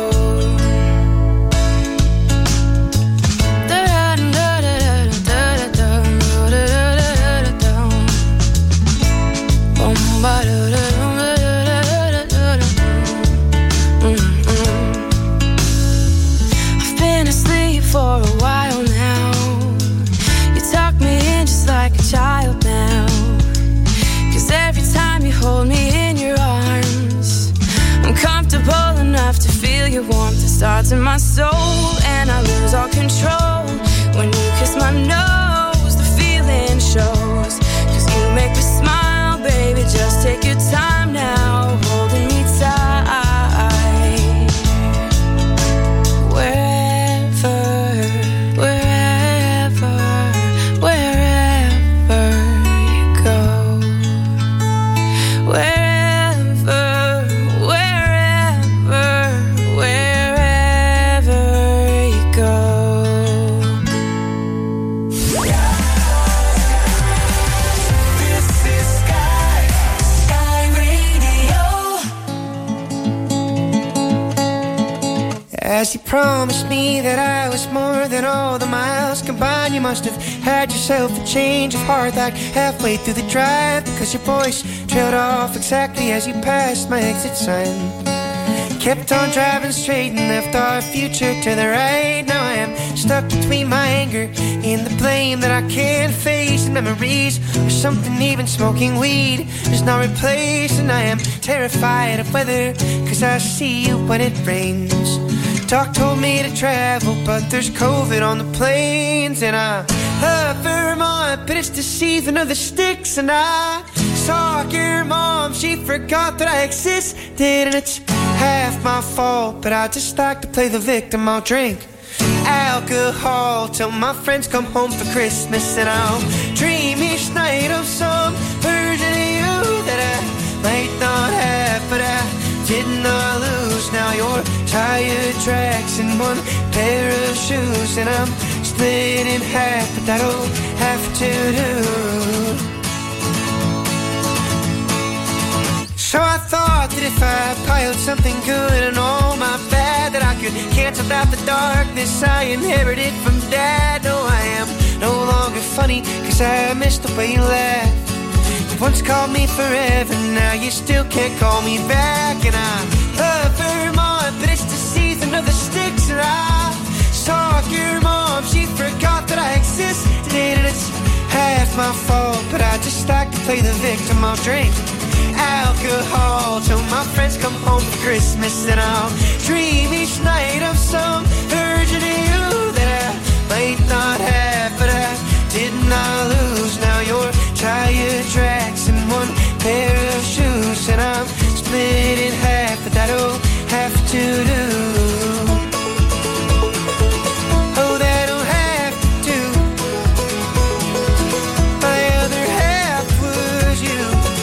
I've been asleep for a while now. You tuck me in just like a child now. 'Cause every time you hold me in your arms, I'm comfortable enough to feel your warmth. It starts in my soul and I lose all control. When you kiss my nose, the feeling shows. 'Cause you make me smile, baby, just take your time now, holding me tight. Wherever, wherever, wherever you go. Wherever, wherever, wherever you go. promised me that I was more than all the miles combined. You must have had yourself a change of heart like halfway through the drive, because your voice trailed off exactly as you passed my exit sign. Kept on driving straight and left our future to the right. Now I am stuck between my anger and the blame that I can't face, and memories or something even smoking weed is not replaced. And I am terrified of weather, cause I see you when it rains. Doc told me to travel, but there's COVID on the planes. And I love Vermont, but it's the season of the sticks. And I saw your mom, she forgot that I existed. And it's half my fault, but I just like to play the victim. I'll drink alcohol till my friends come home for Christmas. And I'll dream each night of some version of you that I might not have, but I did not lose. Now your tire tracks in one pair of shoes, and I'm split in half, but that'll have to do. So I thought that if I piled something good and all my bad, that I could cancel out the darkness I inherited from Dad. No, I am no longer funny, cause I missed the way you laughed. You once called me forever, now you still can't call me back. And I love Vermont, but it's the season of the sticks. And I saw your mom, she forgot that I existed. And it's half my fault, but I just like to play the victim. I'll drink alcohol till my friends come home for Christmas. And I'll dream each night of some version of you that I might not have, but I did not lose. Now your tire tracks in one pair of shoes, and I'm split in half, but that'll have to do. Oh, that'll have to do. My other half was you.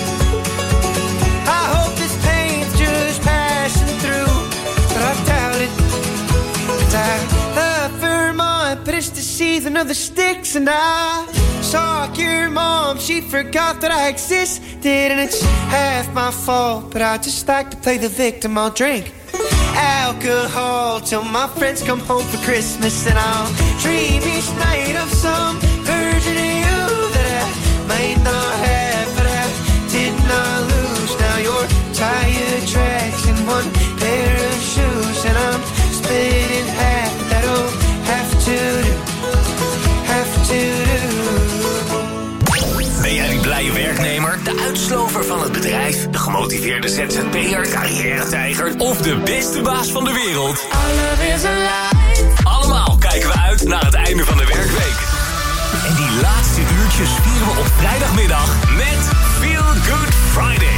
I hope this pain's just passing through, but I doubt it. Cause I love Vermont, but it's the season of the sticks. And I saw your mom, she forgot that I existed. And it's half my fault, but I just like to play the victim. I'll drink alcohol till my friends come home for Christmas. And I'll dream each night of some version of you that I might not have, but I did not lose. Now your tire tracks in one pair of shoes, and I'm split in half, but that'll have to do, have to do. Ben jij die blije werknemer, de uitslover van het bedrijf, de gemotiveerde Z Z P'er, carrière-tijger of de beste baas van de wereld? Allemaal kijken we uit naar het einde van de werkweek. En die laatste uurtjes vieren we op vrijdagmiddag met Feel Good Friday.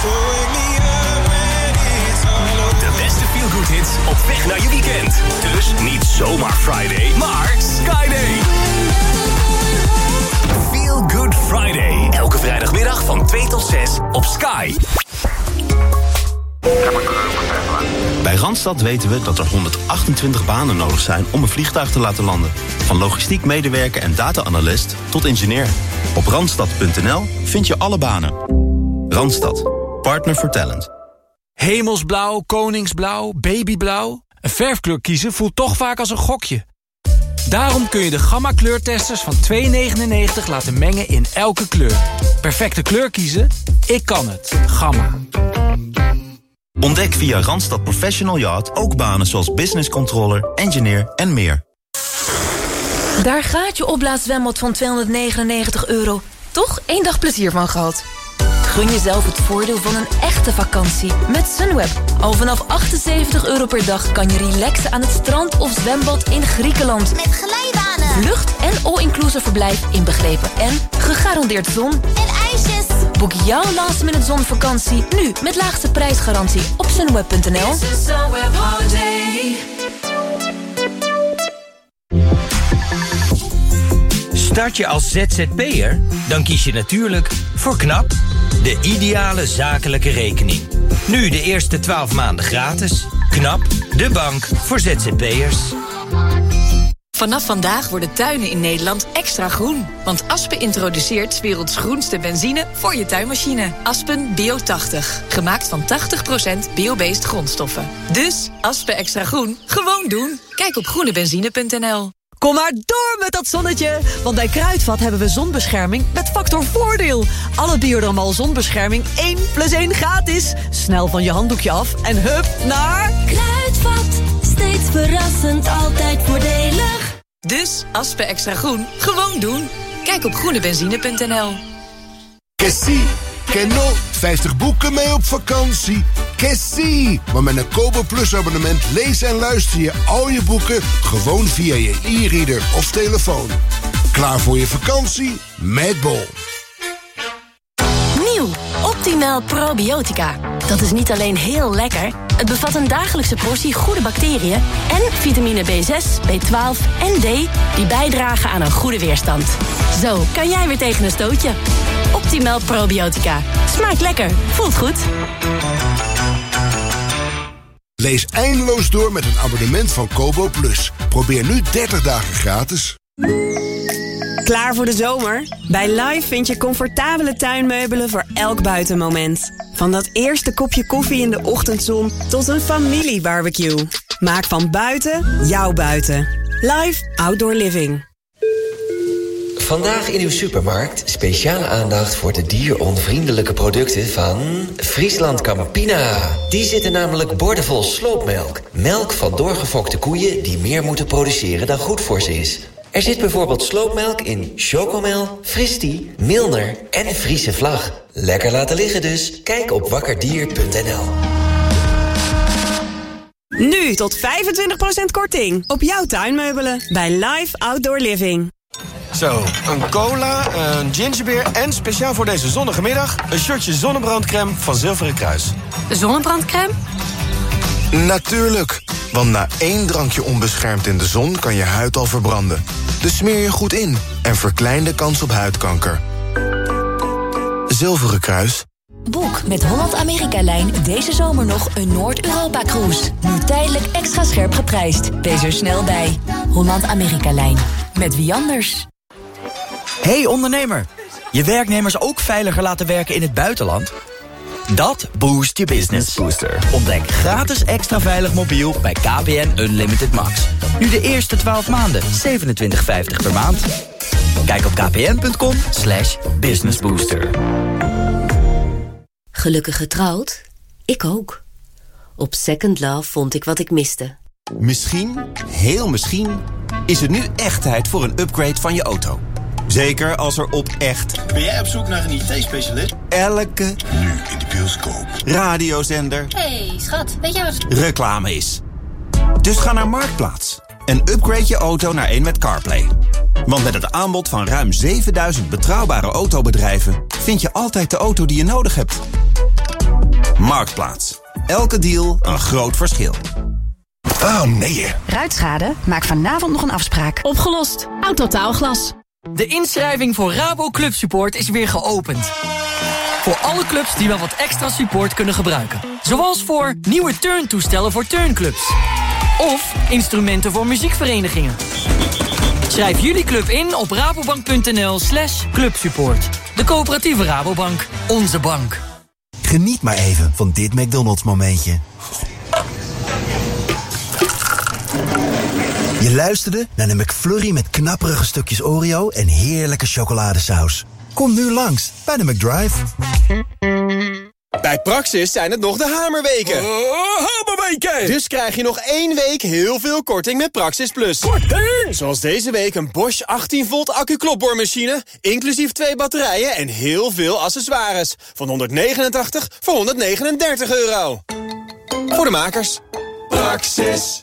De beste Feel Good hits op weg naar je weekend. Dus niet zomaar Friday, maar Sky Day. Feel Good Friday. Elke vrijdagmiddag van twee tot zes op Sky. Bij Randstad weten we dat er honderdachtentwintig banen nodig zijn om een vliegtuig te laten landen. Van logistiek medewerker en data-analyst tot ingenieur. Op randstad punt n l vind je alle banen. Randstad. Partner for talent. Hemelsblauw, koningsblauw, babyblauw. Een verfkleur kiezen voelt toch vaak als een gokje. Daarom kun je de Gamma kleurtesters van twee negenennegentig laten mengen in elke kleur. Perfecte kleur kiezen? Ik kan het. Gamma. Ontdek via Randstad Professional Yacht ook banen zoals business controller, engineer en meer. Daar gaat je opblaaszwembad van tweehonderdnegenennegentig euro. Toch één dag plezier van gehad. Gun jezelf het voordeel van een echte vakantie met Sunweb. Al vanaf achtenzeventig euro per dag kan je relaxen aan het strand of zwembad in Griekenland. Met glijbanen. Vlucht en all-inclusive verblijf inbegrepen. En gegarandeerd zon. En ijsjes. Boek jouw last minute zonvakantie nu met laagste prijsgarantie op sunweb punt n l. Start je als Z Z P'er? Dan kies je natuurlijk voor KNAP, de ideale zakelijke rekening. Nu de eerste twaalf maanden gratis. KNAP, de bank voor Z Z P'ers. Vanaf vandaag worden tuinen in Nederland extra groen. Want Aspen introduceert 's werelds groenste benzine voor je tuinmachine. Aspen Bio tachtig. Gemaakt van tachtig procent biobased grondstoffen. Dus Aspen extra groen, gewoon doen. Kijk op groene benzine punt n l. Kom maar door met dat zonnetje, want bij Kruidvat hebben we zonbescherming met factor voordeel. Alle Biodermal zonbescherming één plus één gratis. Snel van je handdoekje af en hup naar... Kruidvat, steeds verrassend, altijd voordelig. Dus Aspen extra groen, gewoon doen. Kijk op groene benzine punt n l. Kessie, Kenno, vijftig boeken mee op vakantie. Kessie, maar met een Kobo Plus abonnement lees en luister je al je boeken gewoon via je e-reader of telefoon. Klaar voor je vakantie met Bol. Nieuw, Optimal Probiotica. Dat is niet alleen heel lekker, het bevat een dagelijkse portie goede bacteriën en vitamine B zes, B twaalf en D die bijdragen aan een goede weerstand. Zo kan jij weer tegen een stootje. Optimal Probiotica. Smaakt lekker, voelt goed. Lees eindeloos door met een abonnement van Kobo Plus. Probeer nu dertig dagen gratis. Klaar voor de zomer? Bij Live vind je comfortabele tuinmeubelen voor elk buitenmoment. Van dat eerste kopje koffie in de ochtendzon tot een familiebarbecue. Maak van buiten jouw buiten. Live Outdoor Living. Vandaag in uw supermarkt speciale aandacht voor de dieronvriendelijke producten van Friesland Campina. Die zitten namelijk boordevol sloopmelk. Melk van doorgefokte koeien die meer moeten produceren dan goed voor ze is. Er zit bijvoorbeeld sloopmelk in Chocomel, Fristi, Milner en Friese Vlag. Lekker laten liggen dus. Kijk op wakkerdier punt n l. Nu tot vijfentwintig procent korting op jouw tuinmeubelen bij Live Outdoor Living. Zo, een cola, een gingerbeer en speciaal voor deze zonnige middag... een shotje zonnebrandcrème van Zilveren Kruis. Zonnebrandcrème? Natuurlijk, want na één drankje onbeschermd in de zon kan je huid al verbranden. Dus smeer je goed in en verklein de kans op huidkanker. Zilveren Kruis. Boek met Holland-Amerika-lijn deze zomer nog een Noord-Europa-cruise. Nu tijdelijk extra scherp geprijsd. Wees er snel bij. Holland-Amerika-lijn. Met wie anders? Hey ondernemer, je werknemers ook veiliger laten werken in het buitenland? Dat boost je business. Booster. Ontdek gratis extra veilig mobiel bij K P N Unlimited Max. Nu de eerste twaalf maanden, zevenentwintig vijftig per maand. Kijk op kpn.com slash businessbooster. Gelukkig getrouwd? Ik ook. Op Second Love vond ik wat ik miste. Misschien, heel misschien, is het nu echt tijd voor een upgrade van je auto. Zeker als er op echt... Ben jij op zoek naar een I T-specialist? Elke... Nu in de bioscoop. Radiozender... Hey, schat, weet je wat... reclame is. Dus ga naar Marktplaats en upgrade je auto naar een met CarPlay. Want met het aanbod van ruim zevenduizend betrouwbare autobedrijven... vind je altijd de auto die je nodig hebt. Marktplaats. Elke deal een groot verschil. Oh nee. Ruitschade? Maak vanavond nog een afspraak. Opgelost. Autotaalglas. De inschrijving voor Rabo Club Support is weer geopend. Voor alle clubs die wel wat extra support kunnen gebruiken. Zoals voor nieuwe turntoestellen voor turnclubs. Of instrumenten voor muziekverenigingen. Schrijf jullie club in op rabobank.nl slash clubsupport. De coöperatieve Rabobank. Onze bank. Geniet maar even van dit McDonald's momentje. Je luisterde naar de McFlurry met knapperige stukjes Oreo en heerlijke chocoladesaus. Kom nu langs bij de McDrive. Bij Praxis zijn het nog de hamerweken. Uh, hamerweken! Dus krijg je nog één week heel veel korting met Praxis Plus. Korting! Zoals deze week een Bosch achttien volt accu-klopboormachine... inclusief twee batterijen en heel veel accessoires. Van honderdnegenentachtig voor honderdnegenendertig euro. Voor de makers. Praxis.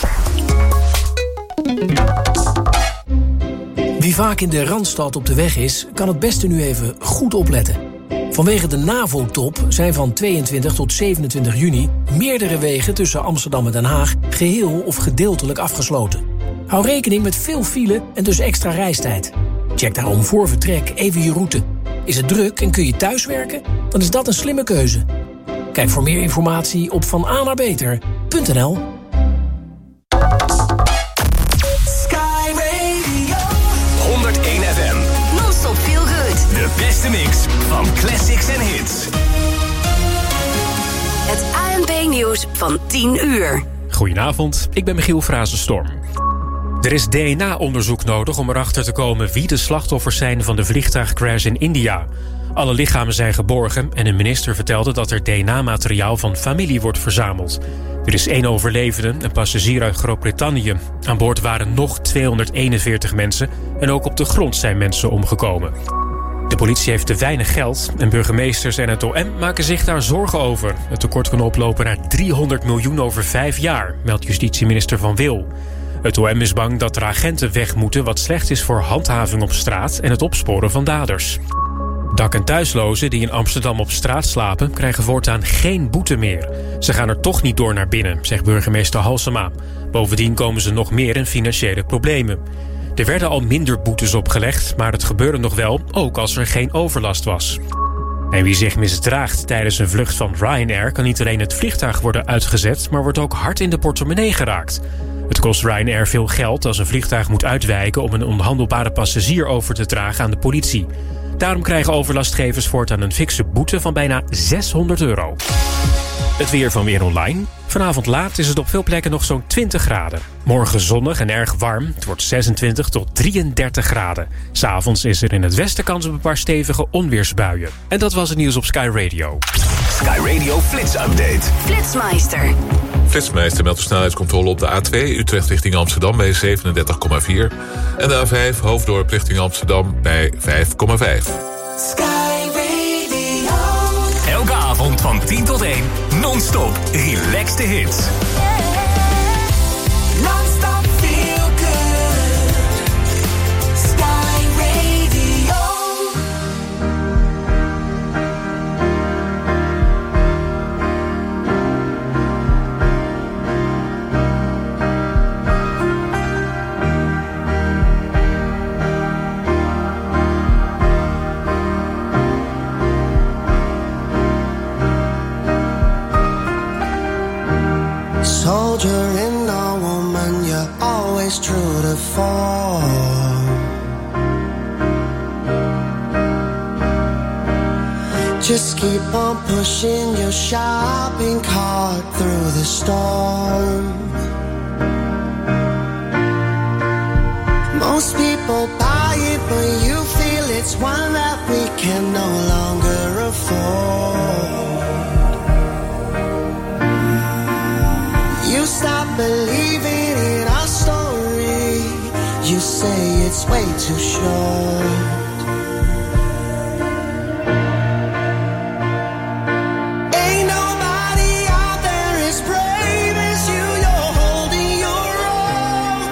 Wie vaak in de Randstad op de weg is, kan het beste nu even goed opletten. Vanwege de NAVO-top zijn van tweeëntwintig tot zevenentwintig juni... meerdere wegen tussen Amsterdam en Den Haag geheel of gedeeltelijk afgesloten. Hou rekening met veel file en dus extra reistijd. Check daarom voor vertrek even je route. Is het druk en kun je thuiswerken? Dan is dat een slimme keuze. Kijk voor meer informatie op van a naar beter punt n l. Sky beste mix van classics en hits. Het A N P-nieuws van tien uur. Goedenavond, ik ben Michiel Frazenstorm. Er is D N A-onderzoek nodig om erachter te komen wie de slachtoffers zijn van de vliegtuigcrash in India. Alle lichamen zijn geborgen en een minister vertelde dat er D N A-materiaal van familie wordt verzameld. Er is één overlevende, een passagier uit Groot-Brittannië. Aan boord waren nog tweehonderdeenenveertig mensen en ook op de grond zijn mensen omgekomen. De politie heeft te weinig geld en burgemeesters en het O M maken zich daar zorgen over. Het tekort kan oplopen naar driehonderd miljoen over vijf jaar, meldt justitieminister Van Wil. Het O M is bang dat er agenten weg moeten wat slecht is voor handhaving op straat en het opsporen van daders. Dak- en thuislozen die in Amsterdam op straat slapen krijgen voortaan geen boete meer. Ze gaan er toch niet door naar binnen, zegt burgemeester Halsema. Bovendien komen ze nog meer in financiële problemen. Er werden al minder boetes opgelegd, maar het gebeurde nog wel, ook als er geen overlast was. En wie zich misdraagt tijdens een vlucht van Ryanair kan niet alleen het vliegtuig worden uitgezet, maar wordt ook hard in de portemonnee geraakt. Het kost Ryanair veel geld als een vliegtuig moet uitwijken om een onhandelbare passagier over te dragen aan de politie. Daarom krijgen overlastgevers voortaan een fikse boete van bijna zeshonderd euro. Het weer van Weer Online. Vanavond laat is het op veel plekken nog zo'n twintig graden. Morgen zonnig en erg warm. Het wordt zesentwintig tot drieëndertig graden. 'S Avonds is er in het westen kans op een paar stevige onweersbuien. En dat was het nieuws op Sky Radio. Sky Radio Flits Update. Flitsmeister. Flitsmeister meldt de snelheidscontrole op de A twee Utrecht richting Amsterdam bij zevenendertig komma vier. En de A vijf Hoofddorp richting Amsterdam bij vijf komma vijf. Sky Radio. Elke avond van tien tot één. Non-stop. Relaxed hits. Non-stop feel good. Sky Radio. Soldier in a woman, you're always true to form. Just keep on pushing your shopping cart through the storm. Most people buy it, but you feel it's one that we can no longer afford. You stop believing in our story. You say it's way too short. Ain't nobody out there as brave as you. You're holding your own.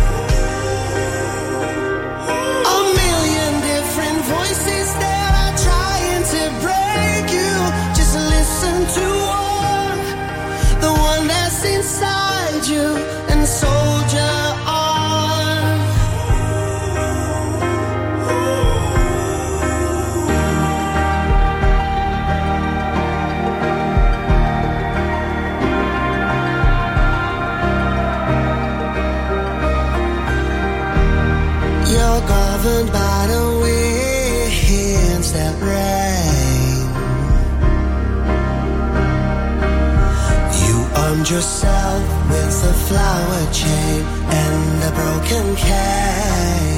A million different voices that are trying to break you. Just listen to one, the one that's inside you, and soldier on. You're governed by the winds that rain. You armed yourself with a flower chain and a broken cane.